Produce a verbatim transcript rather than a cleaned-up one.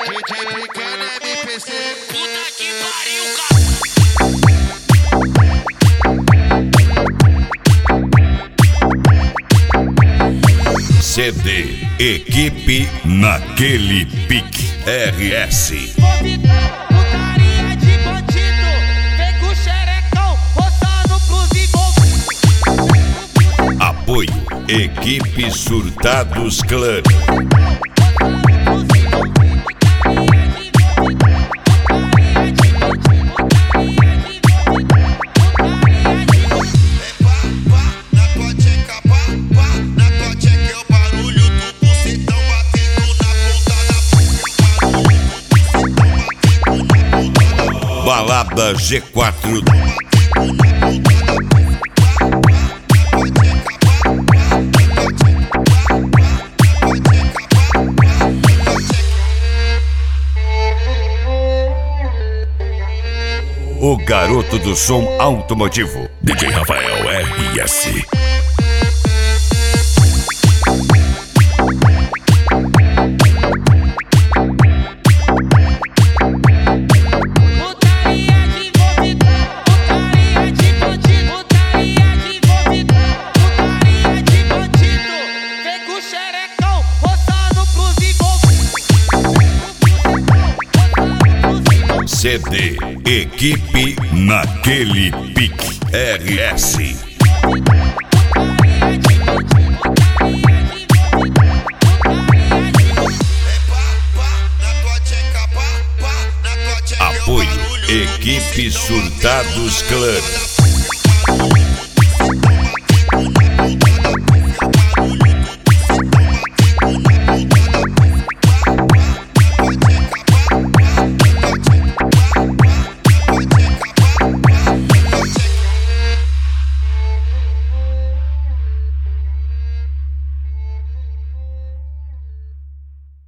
D J brincando M P C. Puta que pariu, cara. C D Equipe Naquele Pique R S. Putaria de bandido, vem com o xerecão, roçando pros envolvidos. Apoio Equipe Surtados Clã. Balada G quatro. O garoto do som automotivo, D J Rafael R S. C D Equipe Naquele Pique R S. Apoio Equipe Surtados Clã.